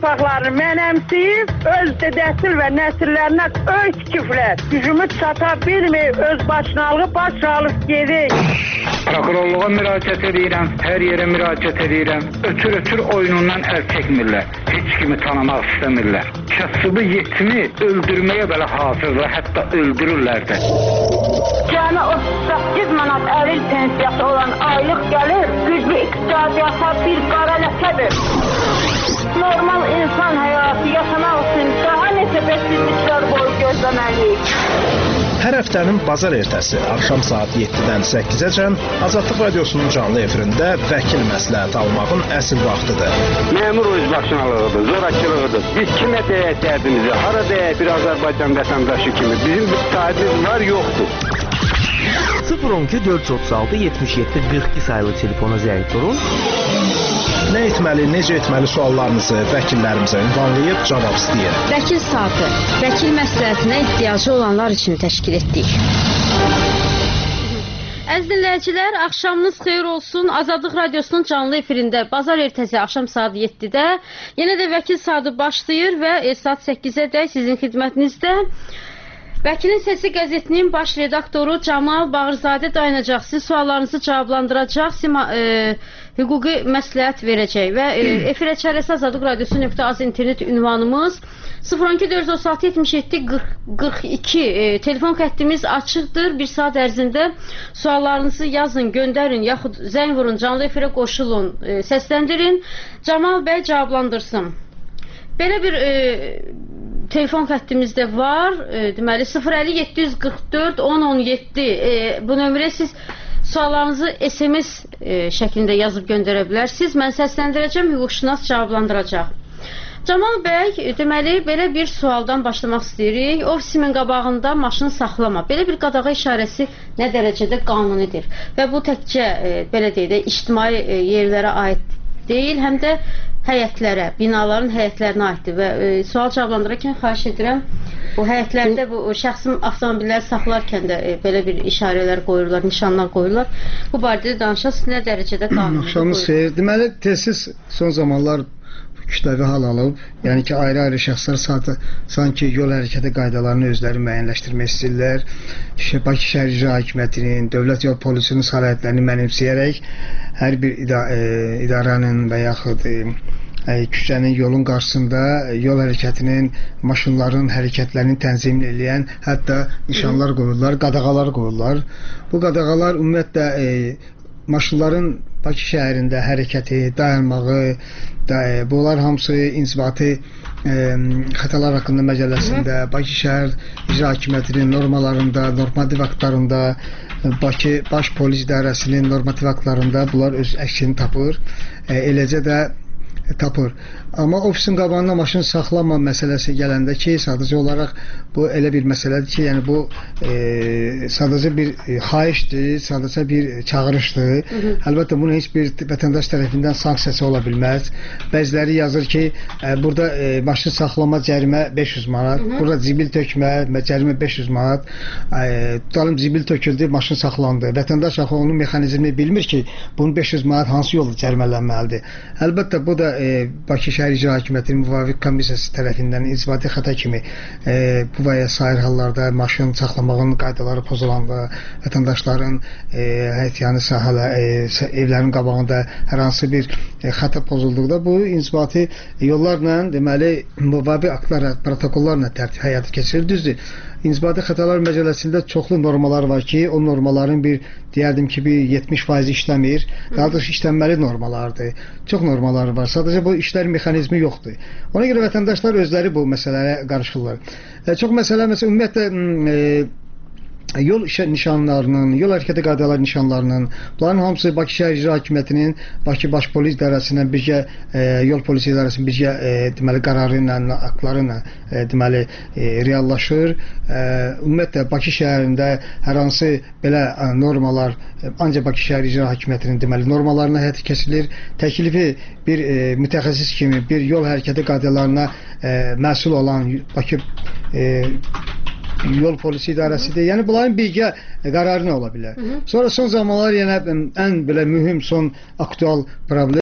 torpaqlarını mənəmsiyib, öz dədəsil və nəsillərinə öy tikiblər. Gücümüz çata bilmir, öz başınalığı baş alıb gedik. Prokurorluğa müraciət edirəm, hər yerə müraciət edirəm. Ötür oyunundan əl çəkmirlər. Heç kimi tanımaq istəmirlər. Kasıbı yetimi öldürməyə belə hazırlar, hətta öldürürlər də. Cəmi 38 manat əril pensiyası olan aylıq gəlir, güclü iqtisadiyyata bir qara ləkədir. Normal insan həyatı yaşamaq üçün daha neçə bəsizliklər boyu gözləməliyik. Hər həftənin bazar ertəsi axşam saat 7-dən 8-əcən Azadlıq Radiosunun canlı efirində vəkil məsləhət almağın əsl vaxtıdır. Məmur özbaşınalığıdır, zorakılığıdır. Biz kimə deyək dərdimizi, hara deyək bir Azərbaycan vətəndaşı kimi. Bizim bir sahibimiz var, yoxdur. 012 436 77 42 sayılı telefona zəng vurun. Nə etməli, necə etməli suallarınızı vəkillərimizə ünvanlayıb cavab istəyir. Vəkil saatı, vəkil məsləhətinə ehtiyacı olanlar üçün təşkil etdik. Əziz dinləyicilər, axşamınız xeyir olsun. Azadlıq Radiosunun canlı efirində bazar ertəsi axşam saat 7-də yenə də vəkil saatı başlayır və saat 8-ədək sizin xidmətinizdə Vəkilin Səsi qəzetinin baş redaktoru Camal Bağırzadə dayanacaq. Siz suallarınızı cavablandıracaq, hüquqi məsləhət verəcək və efirə çərəsi Azadlıq Radiosu.az internet ünvanımız 012 436 77 42 telefon xəttimiz açıqdır. Bir saat ərzində suallarınızı yazın, göndərin, yaxud zəng vurun, canlı efirə qoşulun, səsləndirin. Camal bəy cavablandırsın. Belə bir telefon xəttimizdə var. Deməli 050 744 1017 bu nömrəyə siz suallarınızı SMS şəklində yazıb göndərə bilərsiniz. Mən səsləndirəcəm, hüquqşünas cavablandıracaq. Camal bəy, deməli belə bir sualdan başlamaq istəyirik. Ofisimin qabağında maşını saxlama. Belə bir qadağa işarəsi nə dərəcədə qanunidir? Və bu təkcə belə deyək də ictimai yerlərə aid deyil, həm də həyətlərə, binaların həyətlərinə aiddir və sual cavablandırarkən xahiş edirəm, bu həyətlərdə bu şəxsi avtomobilləri saxlarkən də belə bir işarələr qoyurlar, nişanlar qoyurlar. Bu barədə danışasınız, nə dərəcədə qanunidir? Axşamınız xeyir. Deməli, tez son zamanlar kütləvi hal alıb, yəni ki, ayrı-ayrı şəxslər sanki yol hərəkəti qaydalarını özləri müəyyənləşdirmək istəyirlər. Bakı Şəhər İcra Hakimiyyətinin, Dövlət Yol Polisinin sərhədlərini mənimsəyərək hər bir idarənin və yaxud küçənin, yolun qarşısında yol hərəkətinin, maşınların hərəkətlərini tənzim edən hətta nişanlar qoyurlar, qadağalar qoyurlar. Bu qadağalar ümumiyyətlə maşınların Bakı şəhərində hərəkəti, dayanmağı, bunlar hamısı inzibati xətalar haqqında məcəlləsində, Bakı şəhər İcra Hakimiyyətinin normalarında, normativ aktlarında, Bakı Baş Polis İdarəsinin normativ aktlarında bunlar öz əksini tapır, eləcə də tapır. Amma ofisin qabağında maşın saxlama məsələsi gələndə ki, sadəcə olaraq bu elə bir məsələdir ki, yəni bu sadəcə bir xahişdir, sadəcə bir çağırışdır. Əlbəttə bunun heç bir vətəndaş tərəfindən sanksiyası ola bilməz. Bəziləri yazır ki, burada maşın saxlama cərimə 500 manat, burada zibil tökmə cərimə 500 manat. Tutalım zibil töküldü, maşın saxlandı. Vətəndaş axı onun mexanizmini bilmir ki, bunun 500 manat hansı yolda cərimələnməlidir. Əlbəttə bu da Bakı Şəhər İcra Hakimiyyətinin müvafiq komissiyası tərəfindən inzibati xəta kimi bu və ya sair hallarda maşın saxlamağın qaydaları pozulanda, vətəndaşların həyətyanı evlərin qabağında hər hansı bir xəta pozulduqda bu inzibati yollarla, deməli, müvafiq aktlarla, protokollarla həyata keçirilir. Düzdür. İnzibati xətalar məcəlləsində çoxlu normalar var ki, o normaların deyərdim ki, bir 70% işləmir. Daha doğrusu işlənməli normalardır. Çox normalar var. Sadəcə bu işlər mexanizmi yoxdur. Ona görə vətəndaşlar özləri bu məsələlərə qarışırlar. Çox məsələ, ümumiyyətlə, yol nişanlarının, yol hərəkəti qaydaları nişanlarının, bunların hamısı Bakı Şəhər İcra Hakimiyyətinin, Bakı Baş Polis İdarəsindən birgə, Yol Polisi İdarəsinin birgə, deməli, qərarı ilə, aktları ilə, deməli, reallaşır. Ümumiyyətlə, Bakı şəhərində hər hansı belə normalar ancaq Bakı Şəhər İcra Hakimiyyətinin, deməli, normalarına həyata keçirilir. Təklifi bir mütəxəssis kimi, bir yol hərəkəti qaydalarına məsul olan Bakı Yol Polisi İdarəsidir. Yəni bunların birgə qərarı nə ola bilər? Sonra son zamanlar yenə ən belə mühüm, son aktual problem